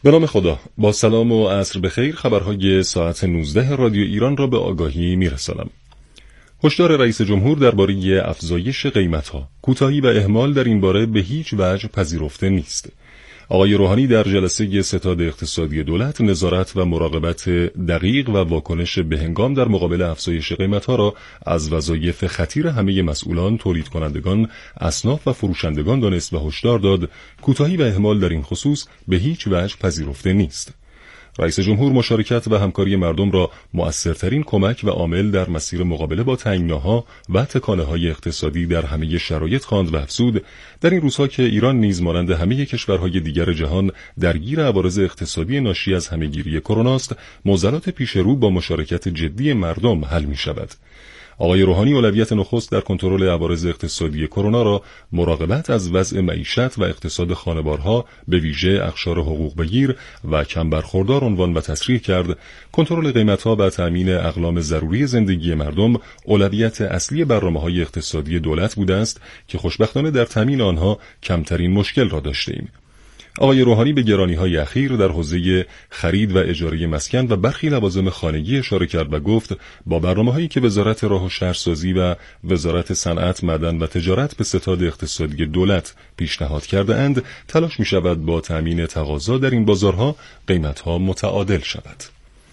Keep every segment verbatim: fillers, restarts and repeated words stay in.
به نام خدا، با سلام و عصر بخیر، خبرهای ساعت نوزده رادیو ایران را به آگاهی میرسانم. هشدار رئیس جمهور درباره افزایش قیمت‌ها، کوتاهی و اهمال در این باره به هیچ وجه پذیرفته نیست. آقای روحانی در جلسه ستاد اقتصادی دولت نظارت و مراقبت دقیق و واکنش بهنگام در مقابل افزایش قیمت‌ها را از وظایف خطیر همه مسئولان، تولید کنندگان، اصناف و فروشندگان دانست و هشدار داد کوتاهی و اهمال در این خصوص به هیچ وجه پذیرفته نیست. رئیس جمهور مشارکت و همکاری مردم را مؤثرترین کمک و عامل در مسیر مقابله با تنگناها و تکانه‌های اقتصادی در همه شرایط خواند و افزود در این روزها که ایران نیز مانند همه کشورهای دیگر جهان درگیر عوارض اقتصادی ناشی از همهگیری کرونا است، معضلات پیش رو با مشارکت جدی مردم حل می‌شود. آقای روحانی اولویت نخست در کنترل عوارض اقتصادی کرونا را مراقبت از وضع معیشت و اقتصاد خانوارها به ویژه اقشار حقوق بگیر و کم برخوردار عنوان و تصریح کرد. کنترل قیمت‌ها و تأمین اقلام ضروری زندگی مردم اولویت اصلی برنامه‌های اقتصادی دولت بوده است که خوشبختانه در تأمین آنها کمترین مشکل را داشتیم. آقای روحانی به گرانی‌های اخیر در حوزه خرید و اجاره مسکن و برخی لوازم خانگی اشاره کرد و گفت با برنامه‌هایی که وزارت راه و شهرسازی و وزارت صنعت، معدن و تجارت به ستاد اقتصادی دولت پیشنهاد کرده اند، تلاش می‌شود با تأمین تقاضا در این بازارها قیمت‌ها متعادل شود.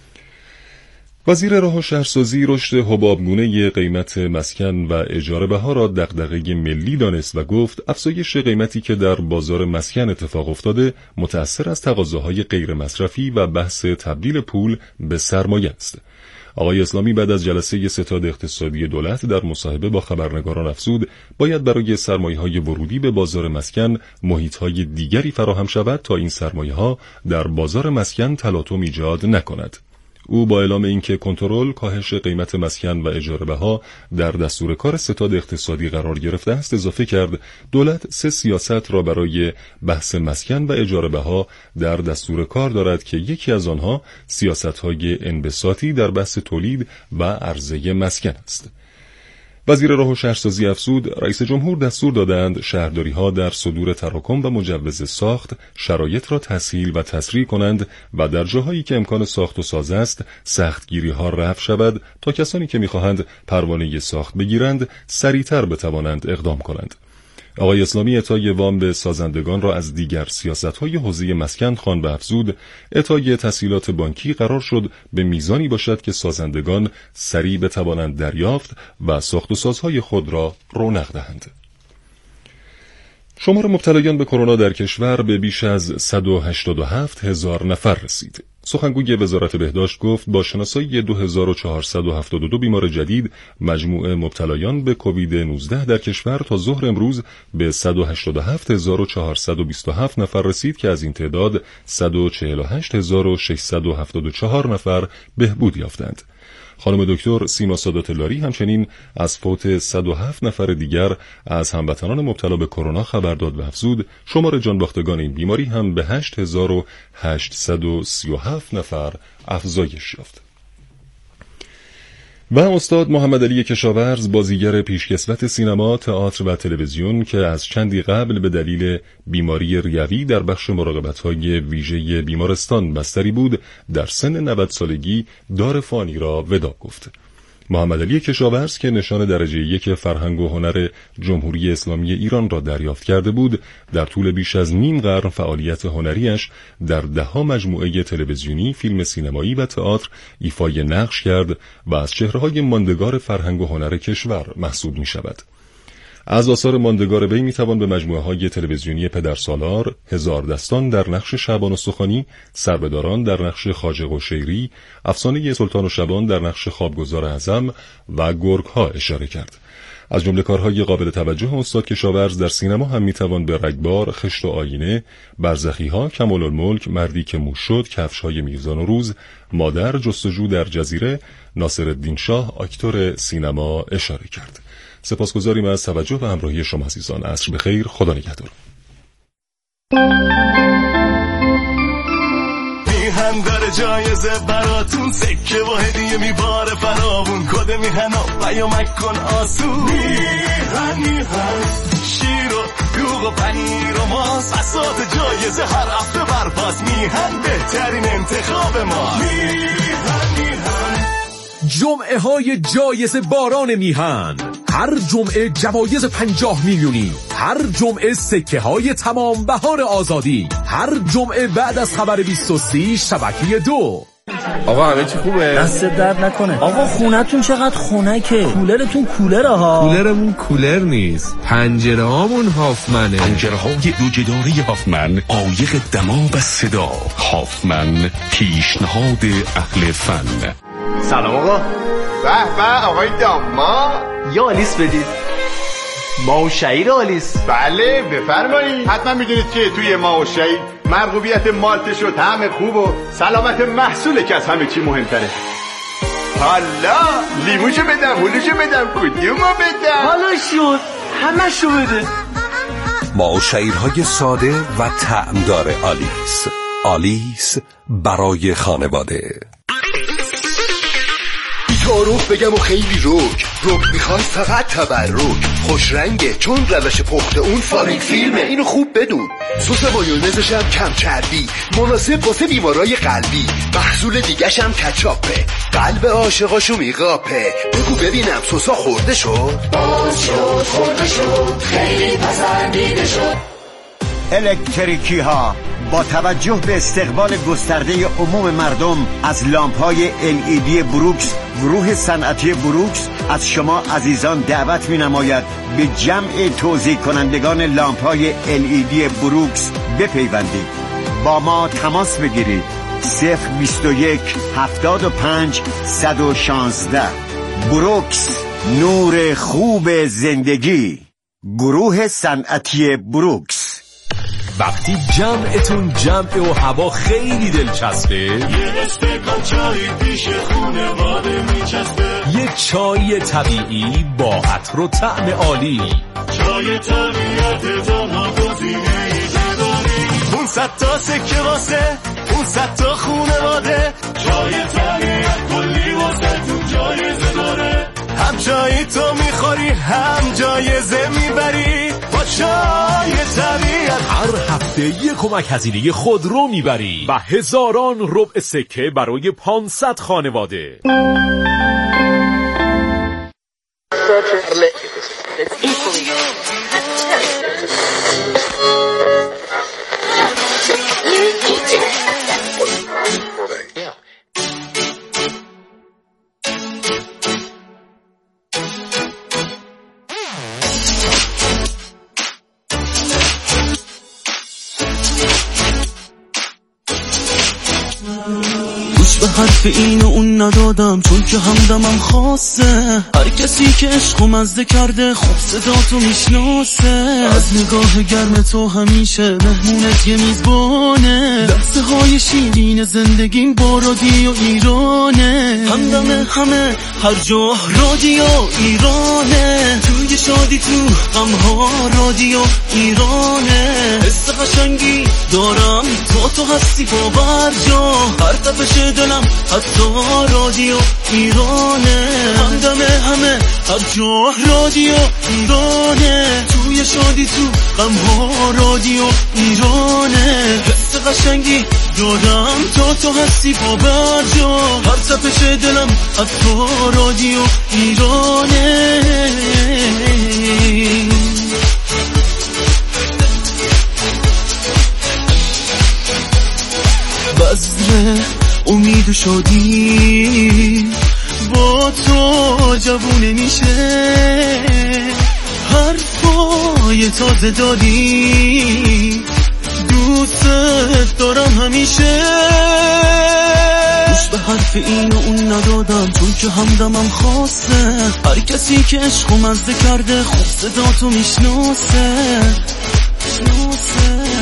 وزیر راه و شهرسازی رشد حبابگونه قیمت مسکن و اجاره بها را دغدغه ملی دانست و گفت افزایش قیمتی که در بازار مسکن اتفاق افتاده متأثر از تقاضاهای غیر مصرفی و بحث تبدیل پول به سرمایه است. آقای اسلامی بعد از جلسه ستاد اقتصادی دولت در مصاحبه با خبرنگاران افزود باید برای سرمایه‌های ورودی به بازار مسکن محیط‌های دیگری فراهم شود تا این سرمایه‌ها در بازار مسکن تلاطم ایجاد نکند. او با اعلام اینکه کنترل کاهش قیمت مسکن و اجاره بها در دستور کار ستاد اقتصادی قرار گرفته است، اضافه کرد دولت سه سیاست را برای بحث مسکن و اجاره بها در دستور کار دارد که یکی از آنها سیاست‌های انبساطی در بحث تولید و عرضه مسکن است. وزیر راه و شهرسازی افزود رئیس جمهور دستور دادند شهرداری‌ها در صدور تراکم و مجوز ساخت شرایط را تسهیل و تسریع کنند و در جاهایی که امکان ساخت و ساز است سختگیری‌ها رفع شود تا کسانی که می‌خواهند پروانه ساخت بگیرند سریعتر بتوانند اقدام کنند. آقای اسلامی اعطای وام به سازندگان را از دیگر سیاست‌های حوزه مسکن خواند و افزود اعطای تسهیلات بانکی قرار شد به میزانی باشد که سازندگان سریع بتوانند دریافت و ساخت و سازهای خود را رونق دهند. شمار مبتلایان به کرونا در کشور به بیش از صد و هشتاد و هفت هزار نفر رسید. سخنگوی وزارت بهداشت گفت با شناسایی دو هزار و چهارصد و هفتاد و دو بیمار جدید مجموع مبتلایان به کووید نوزده در کشور تا ظهر امروز به صد و هشتاد و هفت هزار و چهارصد و بیست و هفت نفر رسید که از این تعداد صد و چهل و هشت هزار و ششصد و هفتاد و چهار نفر بهبود یافتند. خانم دکتر سیما سادات لاری همچنین از فوت صد و هفت نفر دیگر از هموطنان مبتلا به کرونا خبر داد و افزود شمار جانباختگان این بیماری هم به هشت هزار و هشتصد و سی و هفت نفر افزایش یافت. و استاد محمد علی کشاورز بازیگر پیشکسوت سینما، تئاتر و تلویزیون که از چندی قبل به دلیل بیماری ریوی در بخش مراقبت‌های ویژه بیمارستان بستری بود، در سن نود سالگی دار فانی را ودا گفت. محمد علی کشاورز که نشان درجه یک فرهنگ و هنر جمهوری اسلامی ایران را دریافت کرده بود، در طول بیش از نیم قرن فعالیت هنریش در ده‌ها مجموعه تلویزیونی، فیلم سینمایی و تئاتر ایفای نقش کرد و از چهره‌های ماندگار فرهنگ و هنر کشور محسوب می‌شود. از آثار ماندگار وی میتوان به مجموعه‌های تلویزیونی پدرسالار، هزار دستان در نقش شعبان و سخانی، سربداران در نقش خواجه قشیری، افسانه سلطان و شبان در نقش خوابگزار اعظم و گرگ‌ها اشاره کرد. از جمله کارهای قابل توجه استاد کشاورز در سینما هم میتوان به رگبار، خشت و آینه، برزخی‌ها، کمال الملک، مردی که موش شد، کفش‌های میرزا نوروز، مادر، جستجو در جزیره، ناصرالدین شاه، اکتور سینما اشاره کرد. سپاسگزاریم از توجه و همراهی شما عزیزان. عصر بخیر. خدا نگهدار. میهن داره جایزه براتون، سکه و هدیه میباره فراوون، کد میهن و پیامک کن آسون. میهن میهن شیر و مرغ و پنیر و ماست، بساط جایزه هر هفته برپاس. میهن بهترین انتخاب ما. میهن میهن جمعه های جایزه باران میهن، هر جمعه جوایز پنجاه میلیونی، هر جمعه سکه های تمام بهار آزادی، هر جمعه بعد از خبر بیست و سه شبکه دو. آقا همه چی خوبه؟ دست درد نکنه. آقا خونتون چقدر خنکه. کولرتون کولره ها. کولرمون کولر نیست، پنجره هامون هافمنه. پنجره های دوجداره هافمن، عایق دماغ و صدا. هافمن، پیشنهاد اهل فن. سلام آقا. به به آقای داما، یا آلیس بدید. ماهو شعیر آلیس. بله بفرمایید. حتما میدونید که توی ماهو شعیر مرغوبیت مالتش و طعم خوب و سلامت محصوله که از همه چی مهمتره. حالا لیموشو بدم، هلوشو بدم، کدومو بدم؟ حالا شد همه شو بده. ماهو شعیرهای ساده و طعمدار آلیس. آلیس برای خانواده. تعارف بگم و خیلی روک روک میخواد فقط تبرک، خوش رنگه چون روش پخت اون فاریک فیلمه، اینو خوب بدون. سس مایونزش هم کم چربی، مناسب واسه بیمارای قلبی. محصول دیگه‌ش هم کچاپه، قلب عاشقاشو میقاپه. بگو ببینم سسا خورده شد؟ باز شد خورده شد، خیلی پسندیده شد. الکتریکی ها با توجه به استقبال گسترده عموم مردم از لامپ‌های ال ای دی بروکس، گروه صنعتی بروکس از شما عزیزان دعوت می‌نماید به جمع توزیع کنندگان لامپ‌های ال ای دی بروکس بپیوندید. با ما تماس بگیرید. صفر بیست و یک هفتاد و پنج صد و شانزده. بروکس، نور خوب زندگی. گروه صنعتی بروکس. وقتی جمعتون جمع و هوا خیلی دلچسبه، یه استکان چای پیش خونواده میچسبه. یه چای طبیعی با عطر و طعم عالی. چای طبیعت تنها گزینه‌ای نداری. اون صد تا سکه واسه اون صد تا خونواده. چای طبیعت کلی واسه تو جایزه داره. هم جایی تو میخوری هم جایزه میبری. با چای طبیعت هر هفته یک کمک هزینه خودرو میبری و هزاران ربع سکه برای پانصد خانواده. به حرف این و اون ندادم چون که همدمم خاصه. هر کسی که عشقو مزده کرده خوب صداتو میشناسه. از نگاه گرم تو همیشه مهمونت یه میزبانه. لحظه های شیرین زندگیم با رادیو ایرانه. همدم همه هر جا رادیو ایرانه. توی شادی تو غمها رادیو ایرانه. حس قشنگی دارم تو تو هستی باور جا. هر تپش دلم حتی رادیو ایرانه. همدم همه هر جا رادیو ایرانه. توی شادی تو غمها رادیو ایرانه. حس قشنگی دارم تا تو هستی باور جا. هر تپش دلم حتی رادیو ایرانه. بذر امید و شادی با تو جوونه میشه. حرفای تازه داری دوست دارم همیشه. گوش به حرف این و اون ندادم چون که همدمم خاصه. هر کسی که عشقو مزده کرده خوب صداتو میشناسه. میشناسه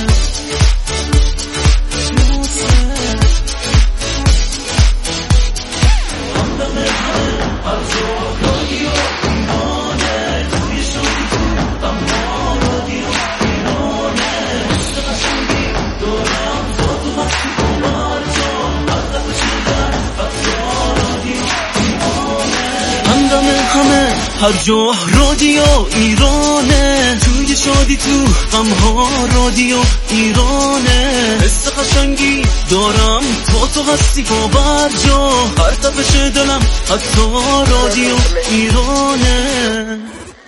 هر جا رادیو ایرانه. توی شادی تو غمها رادیو ایرانه، حس قشنگی دارم تو تو هستی باور جا، هر تپش دلم حتی رادیو ایرانه.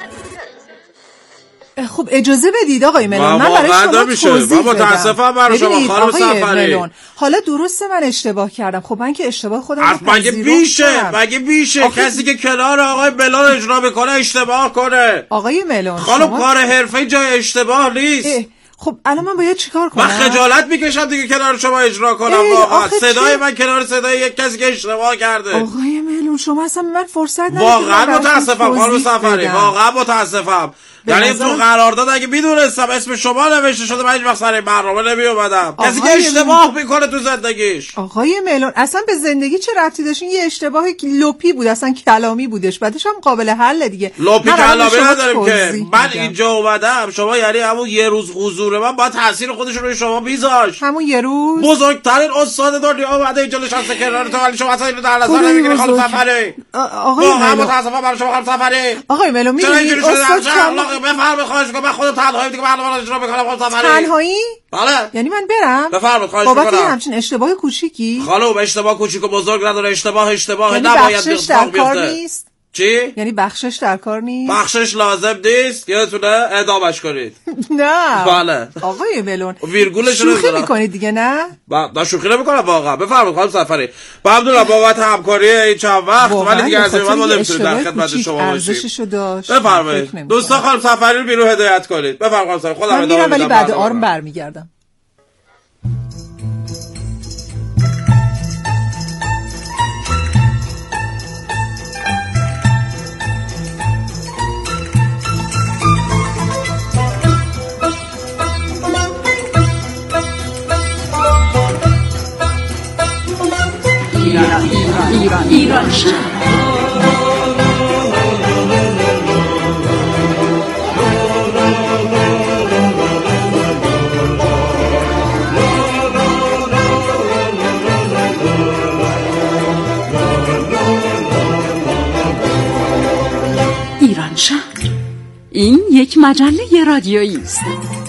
خب اجازه بدید آقای ملون، من برای شما توضیح بدم. متاسفم برای شما خانم سفری. حالا درسته من اشتباه کردم، خب من که اشتباه خودم رو مگه بیشه مگه بیشه آخه... کسی که کنار آقای ملون اجرا میکنه اشتباه کنه؟ آقای ملون خانم شما... کار حرفه‌ای جای اشتباه نیست. اه. خب الان من باید چیکار کنم؟ من خجالت میکشم دیگه کنار شما اجرا کنم واقعا. صدای من کنار صدای یک کسی که اشتباه کرده. آقای ملون شما اصلا من فرصت ندید. واقعا متاسفم خانم سفری، واقعا متاسفم. یعنی تو قرارداد اگه میدونستم اسم شما نوشته شده من هیچ وقت سر برنامه نمی اومدم. کسی که اشتباه میکنه تو زندگیش. آقای ملون اصلا به زندگی چه ربطی داشت؟ یه اشتباه لپی بود، اصلا کلامی بودش، بعدش هم قابل حل دیگه. لپی کلامی نداریم که. من اینجا اومدم شما یعنی همون یه روز حضور من با تاثیر خودش روی شما میذاشت. همون یه روز بزرگترین استاد دنیا اومده اینجا نشسته کنار تو، ولی شما اصلا اینو در نظر نمیگیری خانم سفری. آقای ملون متاسفم برای شما خانم سفری. آقای ملون میگی استاد بفرمایید خواهش می‌کنم من خودم تنهایی دیگه برنامه رو اجرا می‌کنم خودم سفری. تنهایی؟ بله. یعنی من برم؟ بفرمایید خواهش می‌کنم. بابت همچین اشتباه کوچیکی؟ خانم اشتباه کوچیک و بزرگ نداره، اشتباه اشتباه نباید اتفاق بیفته. چی؟ یعنی بخشش در کار نیست؟ بخشش لازم نیست، یادتونه اعدامش کنید. نه. بله. آقای ملون ویرگولش رو شوخی می‌کنید دیگه نه؟ با شوخی نمی‌کنم واقعا. بفرمایید خانم سفری. ممنونم بابت همکاری این چند وقت، ولی دیگه از این بعد ما نمی‌تونیم در خدمت شما باشیم. ارزششو داشت. بفرمایید. دوستان خانم سفری رو بیرون هدایت کنید. بفرمایید خانم سفری. خودم ادامه میدم. ولی بعد آرم برمیگردم. ایران ایران ایران شهر. ایران شهر این یک مجله رادیویی است.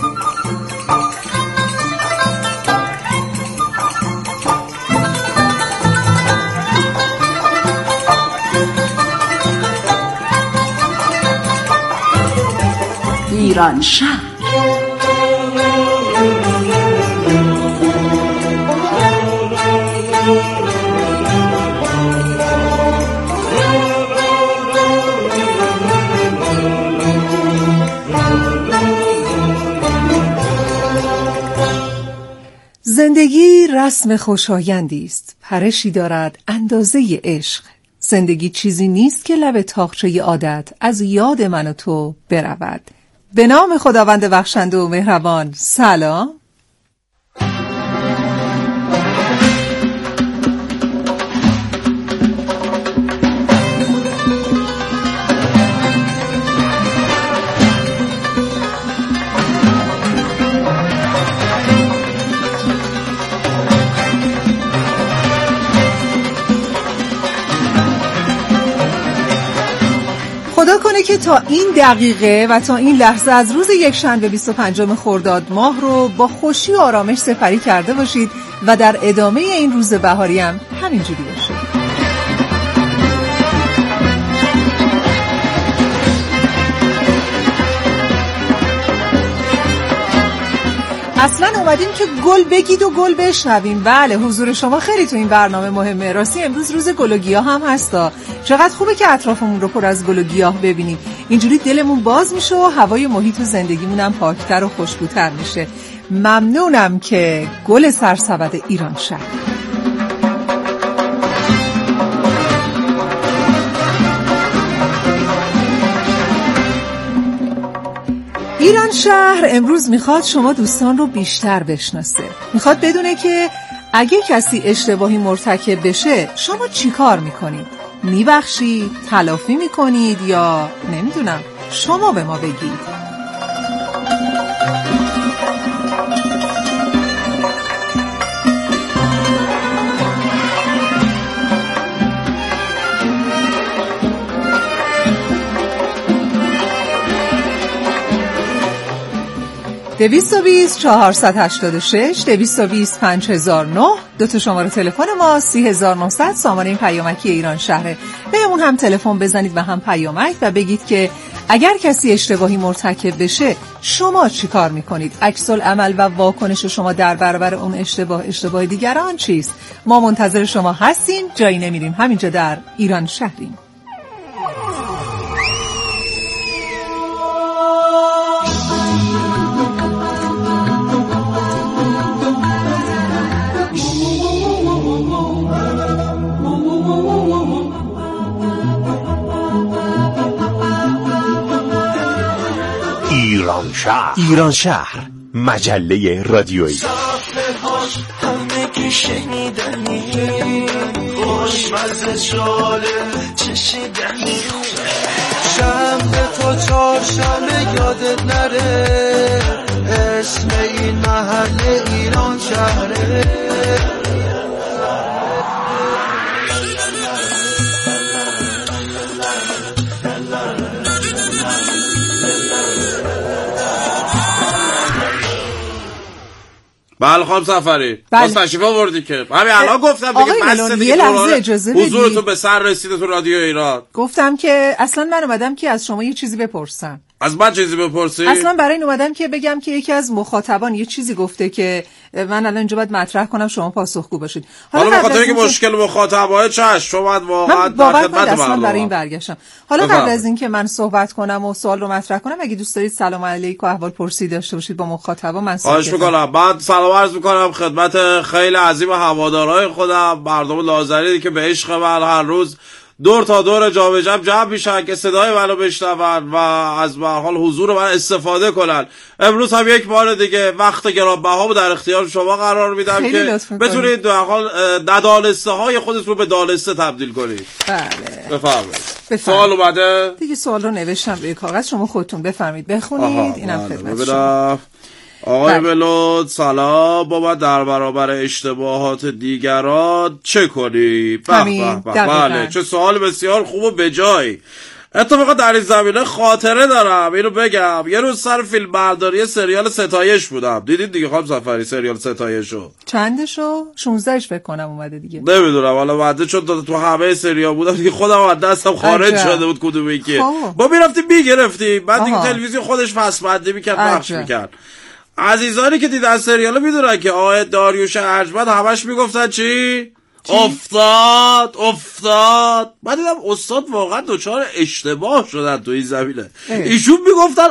ایران شهر. زندگی رسم خوشایندی است، پرشی دارد اندازه عشق. زندگی چیزی نیست که لب تاقچه عادت از یاد من و تو برود. به نام خداوند بخشنده و مهربان. سلام. خدا کنه که تا این دقیقه و تا این لحظه از روز یکشنبه بیست و پنجم خرداد ماه رو با خوشی و آرامش سپری کرده باشید و در ادامه این روز بهاری هم همینجوری باشه. اصلا اومدیم که گل بگید و گل بشنویم. بله حضور شما خیلی تو این برنامه مهمه. راستی امروز روز گل و گیاه هم هستا. چقدر خوبه که اطرافمون رو پر از گل و گیاه ببینیم. اینجوری دلمون باز میشه و هوای محیط و زندگیمون هم پاکتر و خوشبوتر میشه. ممنونم که گل سرسبد ایران شهر. ایران شهر امروز میخواد شما دوستان رو بیشتر بشناسه. میخواد بدونه که اگه کسی اشتباهی مرتکب بشه شما چی کار میکنید؟ میبخشید؟ تلافی میکنید؟ یا نمیدونم شما به ما بگید. دویست و بیست چهارصد و هشتاد و شش دویست و بیست پنج هزار و نه. دو تا شماره تلفن ما سی هزار و نهصد سامانه این پیامکی ایران شهره. بهمون هم تلفن بزنید و هم پیامک و بگید که اگر کسی اشتباهی مرتکب بشه شما چی کار میکنید؟ عکس العمل و واکنش شما در برابر اون اشتباه اشتباه دیگران چیست؟ ما منتظر شما هستیم، جایی نمیریم، همینجا در ایران شهریم. ایران شهر ایران شهر مجله رادیویی. همگی شنیدنی خوشمزه شاله چشیدنی شمع تو چهارشنبه یادت نره اسم این محله ایران شهره. بله خانم سفری باز تشریف آوردی که همین الان گفتم دیگه بس یه لحظه اجازه بدید. حضورتون به سر رسیده تو رادیو ایران. گفتم که اصلا من اومدم که از شما یه چیزی بپرسم. از من چیزی بپرسی؟ اصلا برای این اومدم که بگم که یکی از مخاطبان یه چیزی گفته که من الان اینجا باید مطرح کنم، شما پاسخگو باشید. حالا به خاطر اینکه مشکل مخاطبای چش شما واقعا در خدمت اصلا برای این برگشتم. حالا قبل از اینکه من صحبت کنم و سوال رو مطرح کنم، اگه دوست دارید سلام علیکم و احوال پرسی داشته باشید با مخاطبا، من خواهش می‌کنم. بعد سلام عرض می‌کنم خدمت خیلی عظیم هوادارهای خودم، مردم لازری که به عشق من هر روز دور تا دور جام جم جمع میشن که صدای منو بشنون و از به حال حضور من استفاده کنن. امروز هم یک بار دیگه وقت گرانبهامو در اختیار شما قرار میدم که بتونید به حال ندانسته های خودت رو به دانسته تبدیل کنید. بله بفرمایید. سوال اومده دیگه، سوال رو نوشتم روی کاغذ، شما خودتون بفرمایید بخونید. اینم خدمت شما. آقای بلود سلام، بابا در برابر اشتباهات دیگران چه کنی؟ بله چه سوال بسیار خوب و بجایی. اتفاقا در این زمینه خاطره دارم، اینو بگم. یه روز سر فیلم برداری سریال ستایش بودم. دیدید دیگه خانم سفری سریال ستایشو؟ چندشو؟ شانزدهش فکر کنم اومده دیگه. نمیدونم حالا بعد چون تو همه سریال بودم دیگه خودم از دستم خارج عجب. شده بود کدومی که ما میرفتیم میگرفتیم، بعد دیگه تلویزیون خودش فصل میکرد پخش میکرد. عزیزانی که دیدن سریالو میدونن که آقای داریوش ارجمند همش میگفتن چی؟ چی؟ افتاد افتاد. من دیدم استاد واقعا دوچار اشتباه شدن تو این زمینه. ایشون میگفتن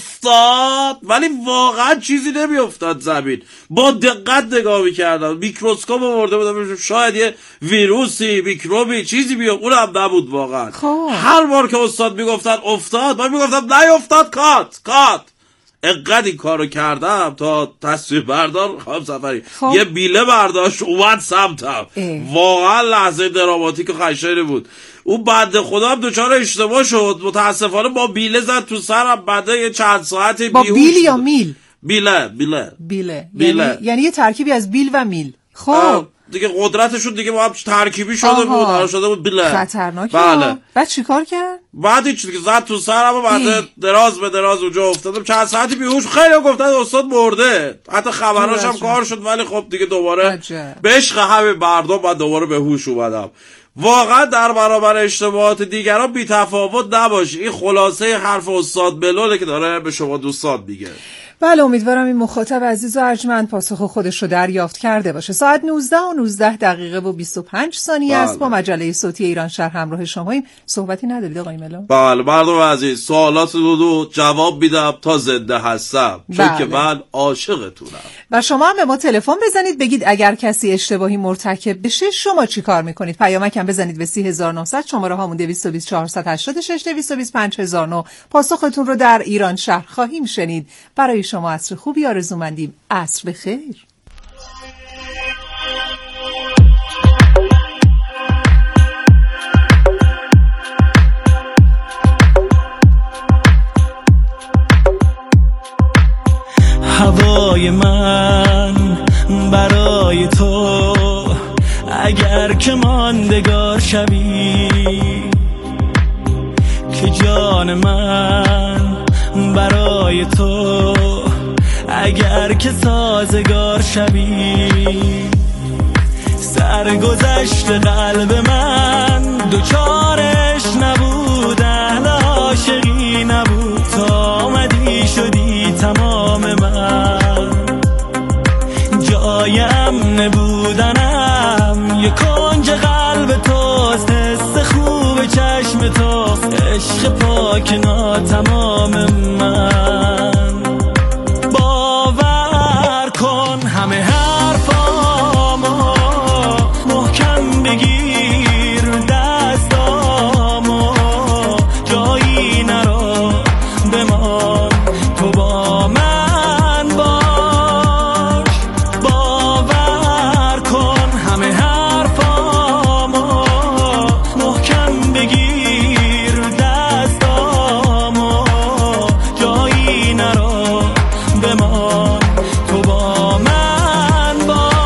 افتاد ولی واقعا چیزی نمیافتاد زمین. با دقت نگاه میکردم، میکروسکوپ آورده بودم شاید یه ویروسی میکروبی چیزی بیاد، اونم نبود واقعا. خواه. هر بار که استاد میگفتن افتاد من میگفتم نیافتاد، کات کات. اقدر این کارو کردم تا تصویر بردار خانم سفری خب. یه بیله برداشت اومد سمتم. واقعا لحظه دراماتیک و خشنی بود. اون بنده خدا هم دوچار اشتباه شد، متاسفانه با بیله زد تو سرم. بعد یه چند ساعتی با بیل یا میل؟ بیله بیله بیله, بیله. یعنی... یعنی یه ترکیبی از بیل و میل. خب دیگه قدرتشون دیگه با هم ترکیبی شده بود، حالا شده بود بیله. خطرناکه. بله. بعد چیکار کرد؟ بعد هیچ دیگه زد تو سرم و بعد دراز به دراز اونجا افتادم. چند ساعتی بیهوش. خیلی گفتن استاد مرده، حتی خبراش هم کار شد، ولی خب دیگه دوباره عجب. به عشق همه مردم بعد دوباره به هوش اومدم. واقعا در برابر اشتباهات دیگران بی تفاوت نباشی. این خلاصه حرف استاد بلوله که داره به شما دوستان میگه. بله امیدوارم این مخاطب عزیز و ارجمند پاسخ خودش رو دریافت کرده باشه. ساعت نوزده و نوزده دقیقه و بیست و پنج ثانیه است. با مجله صوتی ایران شهر همراه شماییم. صحبتی ندارید آقای ملو؟ بله مردم عزیز، سوالات رو دو جواب میدم تا زنده هستم، چون بله. که من عاشقتونم. و شما هم به ما تلفن بزنید بگید اگر کسی اشتباهی مرتکب بشه شما چی کار میکنید. پیامک هم بزنید به سی هزار و نهصد، شماره هامون دویست و بیست چهارصد و هشتاد و شش دویست و بیست پنج هزار و نه. پاسختون رو در ایران شهر خواهیم شنید. برای شما عصر خوبی آرزومندیم. عصر بخیر. هوای من برای تو اگر که ماندگار شوی، که جان من برای تو اگر که سازگار شوی. سرگذشت قلب من دوچارش نبود، اهل عاشقی نبود، تا آمدی شدی تمام من. جایم نبودنم یه کنج قلب توست، حس خوب چشم توست، عشق پاک ناتمام من. باور کن همه حرفامو محکم بگیر، دستامو جایی نرو بمان، تو با من باش. باور کن همه حرفامو محکم بگیر، دستامو جایی نرو بمان، تو با من باش.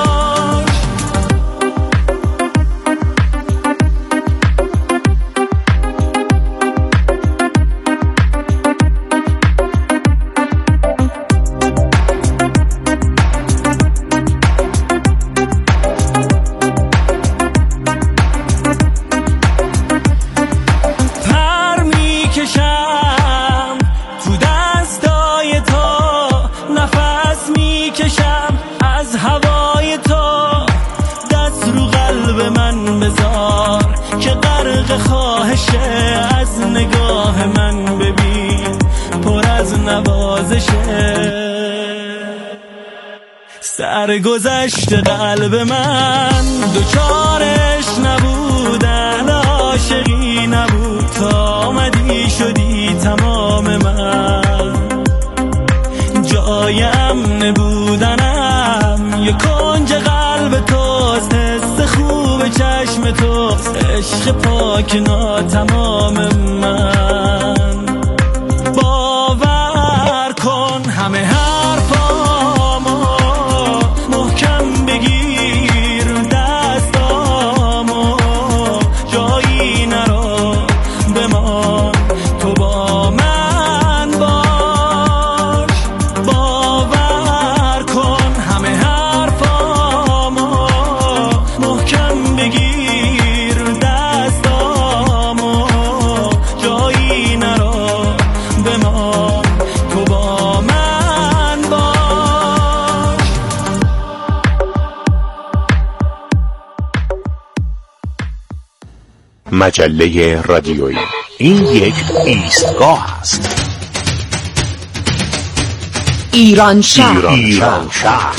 پر میکشم تو دستای تو، نفس میکشم از هوای تو. دست رو قلب من بذار که غرق خواهشه، از نگاه من ببین پر از نوازشه. سرگذشت قلب من دوچارش نبود، اهل عاشقی نبود، تا آمدی شدی تمام من. جایم نبودنم یه کنج قلب توست، حس خوب چشم توست، عشق پاک ناتمام من. باور کن همه حرفامو محکم بگیر، دستامو جایی نرو بمان، تو با من باش. باور کن همه حرفامو محکم بگیر، دستامو جایی نرو بمان، تو با من باش. مجله رادیویی، این یک ایستگاه است. ایران شهر. ایران, ایران شهر.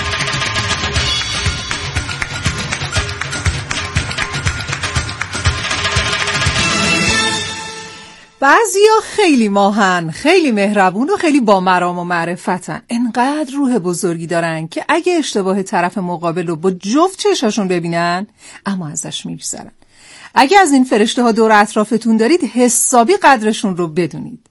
بعضیا خیلی ماهن، خیلی مهربون و خیلی با مرام و معرفتن. انقدر روح بزرگی دارن که اگه اشتباه طرف مقابل رو با جفت چشاشون ببینن اما ازش میگذرن. اگه از این فرشته ها دور اطرافتون دارید حسابی قدرشون رو بدونید.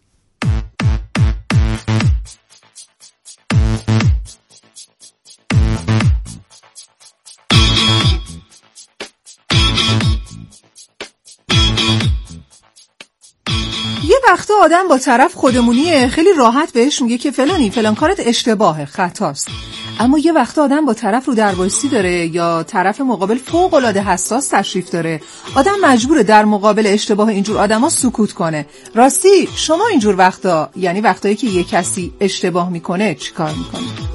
یه وقتا آدم با طرف خودمونیه، خیلی راحت بهش میگه که فلانی فلان کارت اشتباهه، خطاست. اما یه وقتا آدم با طرف رو در وایسی داره یا طرف مقابل فوق العاده حساس تشریف داره، آدم مجبوره در مقابل اشتباه اینجور آدما سکوت کنه. راستی شما اینجور وقتا، یعنی وقتایی که یه کسی اشتباه میکنه، چیکار میکنید؟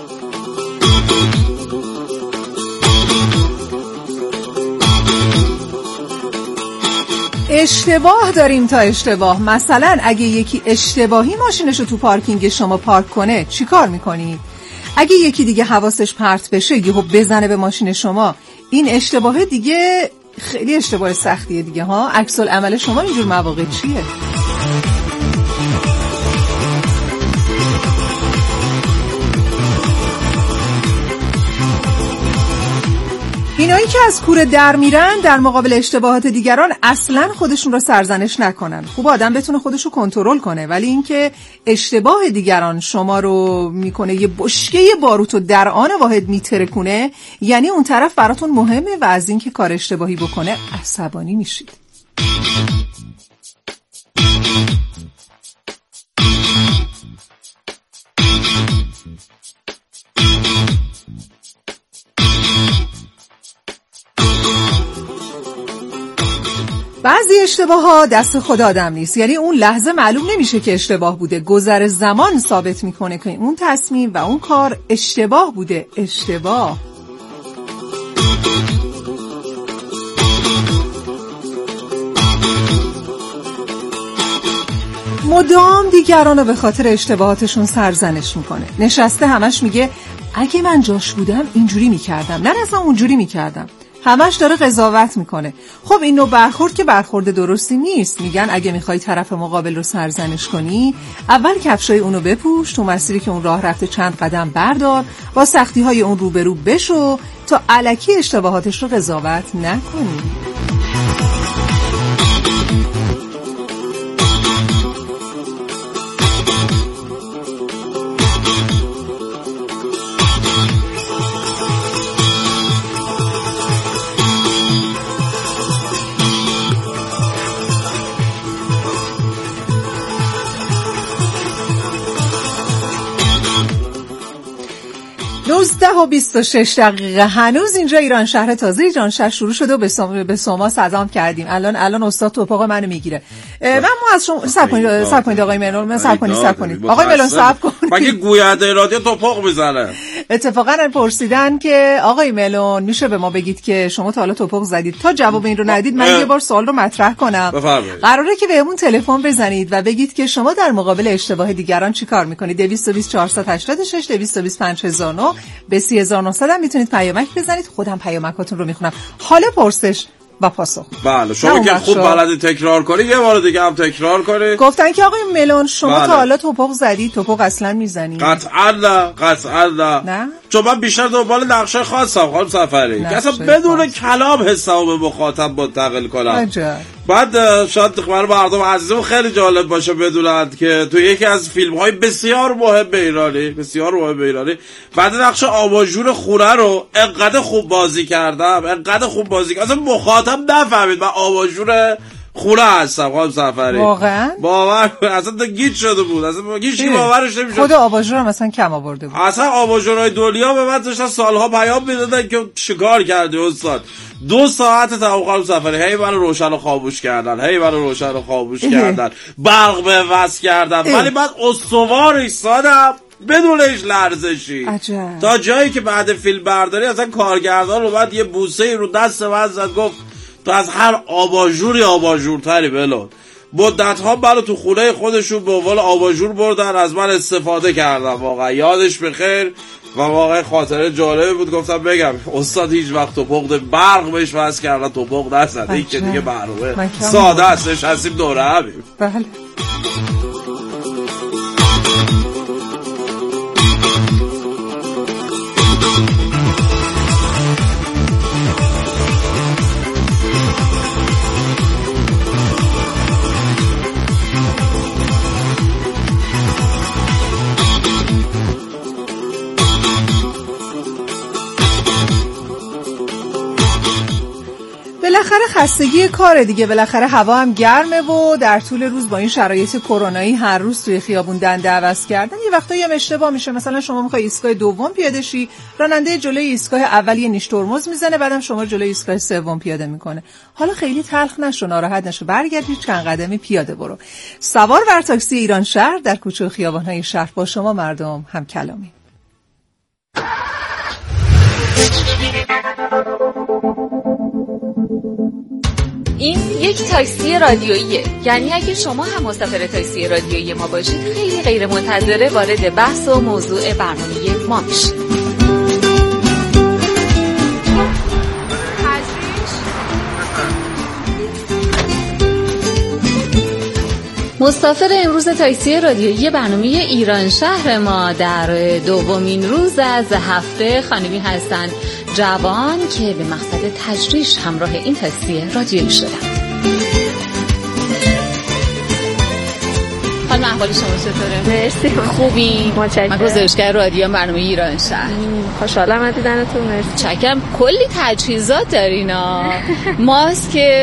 اشتباه داریم تا اشتباه. مثلا اگه یکی اشتباهی ماشینشو تو پارکینگ شما پارک کنه چی کار میکنی؟ اگه یکی دیگه حواسش پرت بشه یهو بزنه به ماشین شما، این اشتباه دیگه خیلی اشتباه سختیه دیگه ها. عکس العمل شما اینجور مواقع چیه؟ اینایی که از کوره در میرن در مقابل اشتباهات دیگران اصلا خودشون رو سرزنش نکنن. خوب آدم بتونه خودش رو کنترل کنه، ولی اینکه اشتباه دیگران شما رو میکنه یه بشکه باروتو در آن واحد میترکونه، یعنی اون طرف براتون مهمه و از اینکه کار اشتباهی بکنه عصبانی میشید. بعضی اشتباه ها دست خود آدم نیست، یعنی اون لحظه معلوم نمیشه که اشتباه بوده، گذر زمان ثابت میکنه که اون تصمیم و اون کار اشتباه بوده. اشتباه مدام دیگران رو به خاطر اشتباهاتشون سرزنش میکنه. نشسته همش میگه اگه من جاش بودم اینجوری میکردم، نه اصلا اونجوری میکردم. همش داره قضاوت میکنه. خب این نوع برخورد که برخورد درستی نیست. میگن اگه میخوای طرف مقابل رو سرزنش کنی، اول کفشای اونو بپوش، تو مسیری که اون راه رفته چند قدم بردار، با سختی های اون روبرو بشو تا الکی اشتباهاتش رو قضاوت نکنی. نوزده و بیست و شش دقیقه هنوز اینجا ایران شهر تازه ایران شهر شروع شده و به سوما به سوما سلام کردیم. الان الان استاد توپق منو میگیره. من ما از شما صبر کنید صبر کنید آقای ملون، من صبر کنید صبر کنید آقای ملون صبر کنید. مگه گوینده رادیو توپق میزنه؟ اتفاقا پرسیدن که آقای ملون میشه به ما بگید که شما تا حالا توپق زدید؟ تا جواب این رو ندید من یه بار سوال رو مطرح کنم. قراره که بهمون تلفن بزنید و بگید که شما در مقابل اشتباه دیگران چیکار میکنید. دویست و بیست چهارصد و هشتاد و شش دویست و بیست پنج هزار و نه به سی هزار و نهصد هم میتونید پیامک بزنید. خودم پیامکاتون رو میخونم. حالا پرسش و پاسخ. بله شما که خوب بلدی تکرار کنی یه بار دیگه هم تکرار کنی. گفتن که آقای ملون شما تا حالا توپق زدید؟ توپق اصلا میزنید؟ قطعا نه قطعا نه. نه چون من بیشتر دنبال نقشه خاصم خانم سفری که اصلا بدون کلام حسابو به مخاطب منتقل کنم. عجب. بعد شاید برای مردم عزیزم خیلی جالب باشه بدونند که تو یکی از فیلم‌های بسیار مهم ایرانی بسیار مهم ایرانی بعد نقش آباژور خوره رو انقدر خوب بازی کردم انقدر خوب بازی کردم اصلا مخاطب نفهمید من آباژور خوره هستم. خانم سفری واقعا باور اصلا گیج شده بود، اصلا هیچ کی باورش نمیشد. خود آباژور هم مثلا کم آورده بود. اصلا آباژورای دنیا به من داشتن سالها پیام میدادن که شکار کردی استاد. دو ساعت توقع سفری هی منو روشن و خاموش کردن هی منو روشن و خاموش کردن برق به وصل کردن ولی من استوار ایستادم بدون هیچ لرزشی. عجب. تا جایی که بعد فیلم برداری اصلا کارگردان رو بعد یه بوسه رو دست من زد گفت تو از هر آباژوری آباژورتری بلون. مدت ها برای تو خونه خودشون به عنوان آباژور بردن از من استفاده کردم. واقعا یادش بخیر و واقعا خاطره جالبی بود. گفتم بگم استاد هیچ وقت توپق برق بهش وصل کردن توپق نزده. این که دیگه معلومه ساده است نشستیم دوره همیم. بله بالاخره خستگی کاره دیگه، بالاخره هوا هم گرمه و در طول روز با این شرایط کرونایی هر روز توی خیابون دنده عوض کردن یه وقتایی هم اشتباه میشه. مثلا شما میخوای ایستگاه دوم پیاده شی، راننده جلوی ایستگاه اول یه نیش ترمز میزنه، بعدم شما جلوی ایستگاه سوم پیاده میکنه. حالا خیلی تلخ نشو، ناراحت نشو، برگردی چند قدمی پیاده برو. سوار بر تاکسی ایران شهر در کوچه و خیابان‌های شهر با شما مردم هم کلامی. این یک تاکسی رادیوییه، یعنی اگه شما هم مسافر تاکسی رادیویی ما باشید خیلی غیر منتظره وارد بحث و موضوع برنامه ما میشید. مسافر امروز تاکسی رادیویی برنامه ایران شهر ما در دومین روز از هفته خانمی هستند جوان که به مقصد تجریش همراه این تاکسی رادیویی شدن. حال احوال شما چطوره؟ مرسی. خوبی؟ متشکرم. من گزارشگر رادیو برنامه ایران شهر. خوشحالم از دیدنتون. مرسی. چکم کلی تجهیزات دارینا. ماسک